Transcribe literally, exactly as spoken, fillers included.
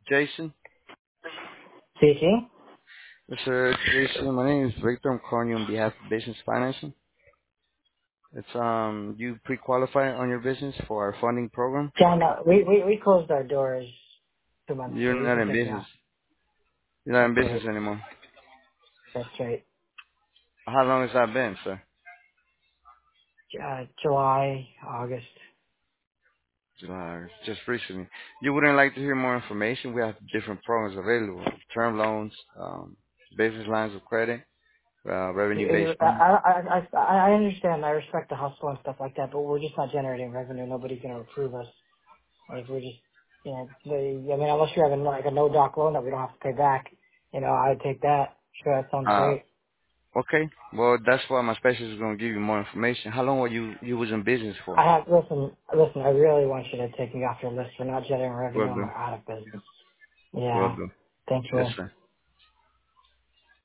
Jason. Speaking. Mister Jason, my name is Victor. I'm calling you on behalf of Business Financing. It's um you pre-qualify on your business for our funding program. Yeah, no, we, we, we closed our doors two months You're ago. We not can in check business. now. You're not in Right. business anymore. That's right. How long has that been, sir? Uh, July, August. July, just recently. You wouldn't like to hear more information? We have different programs available: term loans, um, business lines of credit, uh, revenue-based It- I, loans. I, I, I I understand. I respect the hustle and stuff like that, but we're just not generating revenue. Nobody's going to approve us. Like, we're just, you know, they, I mean, unless you're having like a no-doc loan that we don't have to pay back, you know, I'd take that. Sure, that sounds Uh, great. okay. Well, that's why my specialist is going to give you more information. How long were you you was in business for? I have, listen, listen, I really want you to take me off your list. We're not generating revenue Will and do. we're out of business. Will Yeah. do. Thank Yes, you. sir.